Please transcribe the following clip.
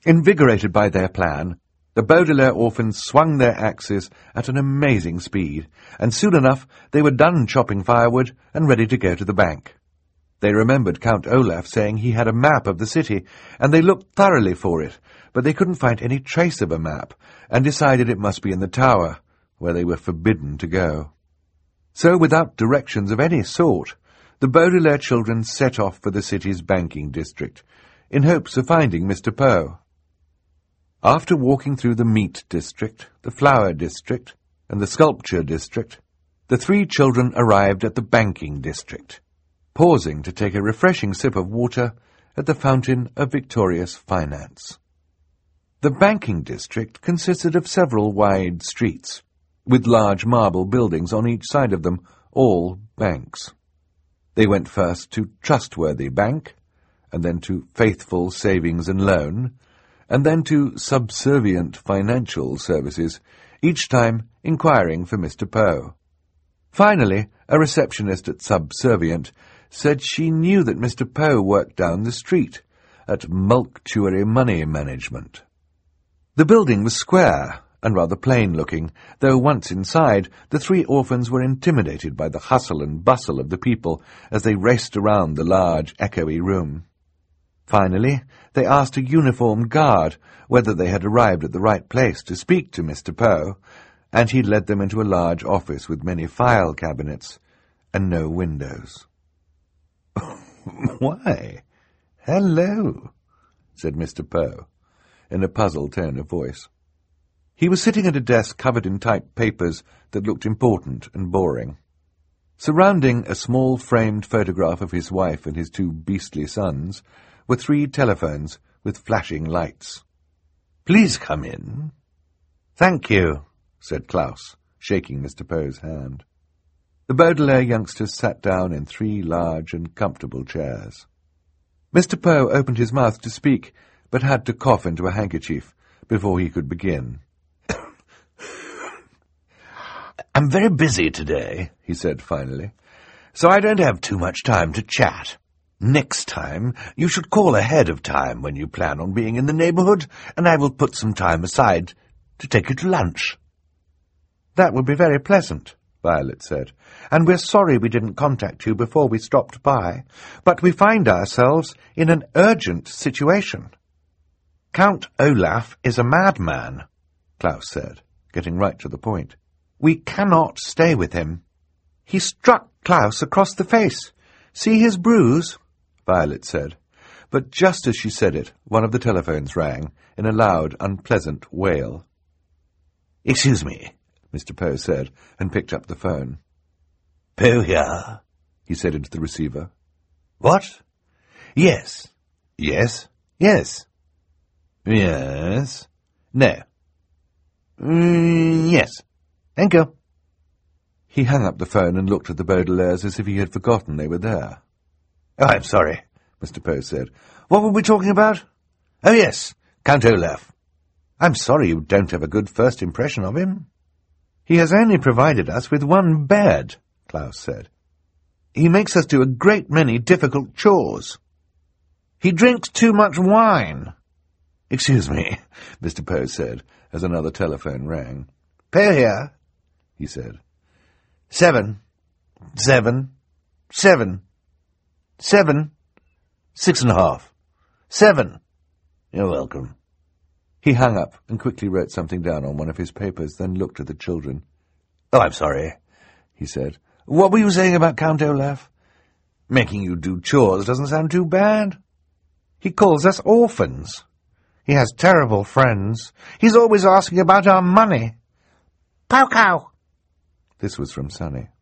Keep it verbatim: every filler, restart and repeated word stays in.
Invigorated by their plan, the Baudelaire orphans swung their axes at an amazing speed, and soon enough they were done chopping firewood and ready to go to the bank. They remembered Count Olaf saying he had a map of the city, and they looked thoroughly for it, but they couldn't find any trace of a map, and decided it must be in the tower, where they were forbidden to go. So, without directions of any sort, the Baudelaire children set off for the city's banking district, in hopes of finding Mister Poe. After walking through the meat district, the flower district, and the sculpture district, the three children arrived at the banking district, pausing to take a refreshing sip of water at the fountain of victorious finance. The banking district consisted of several wide streets, with large marble buildings on each side of them, all banks. They went first to Trustworthy Bank, and then to Faithful Savings and Loan, and then to Subservient Financial Services, each time inquiring for Mister Poe. Finally, a receptionist at Subservient said she knew that Mister Poe worked down the street, at Mulctuary Money Management. The building was square and rather plain-looking, though once inside, the three orphans were intimidated by the hustle and bustle of the people as they raced around the large, echoey room. Finally, they asked a uniformed guard whether they had arrived at the right place to speak to Mister Poe, and he led them into a large office with many file cabinets and no windows. "Why, hello," said Mister Poe, in a puzzled tone of voice. He was sitting at a desk covered in typed papers that looked important and boring. Surrounding a small framed photograph of his wife and his two beastly sons were three telephones with flashing lights. "Please come in." "Thank you," said Klaus, shaking Mister Poe's hand. The Baudelaire youngsters sat down in three large and comfortable chairs. Mister Poe opened his mouth to speak, but had to cough into a handkerchief before he could begin. "I'm very busy today," he said finally, "so I don't have too much time to chat. Next time, you should call ahead of time when you plan on being in the neighbourhood, and I will put some time aside to take you to lunch." "That would be very pleasant," Violet said, "and we're sorry we didn't contact you before we stopped by, but we find ourselves in an urgent situation." "Count Olaf is a madman," Klaus said, getting right to the point. "We cannot stay with him. He struck Klaus across the face. See his bruise?" Violet said, but just as she said it, one of the telephones rang in a loud, unpleasant wail. "Excuse me," Mister Poe said, and picked up the phone. "Poe here," he said into the receiver. "What?" "Yes. Yes. Yes. Yes. No. Mm, yes. Thank you." He hung up the phone and looked at the Baudelaires as if he had forgotten they were there. "Oh, I'm sorry," Mister Poe said. "What were we talking about? Oh, yes, Count Olaf. I'm sorry you don't have a good first impression of him." "He has only provided us with one bed," Klaus said. "He makes us do a great many difficult chores. He drinks too much wine." "Excuse me," Mister Poe said, as another telephone rang. "Poe here," he said. Seven. Seven. Seven. Seven. Six and a half. Seven. You're welcome." He hung up and quickly wrote something down on one of his papers, then looked at the children. "Oh, I'm sorry," he said. "What were you saying about Count Olaf?" "Making you do chores doesn't sound too bad." "He calls us orphans. He has terrible friends. He's always asking about our money." "Pow cow!" This was from Sonny.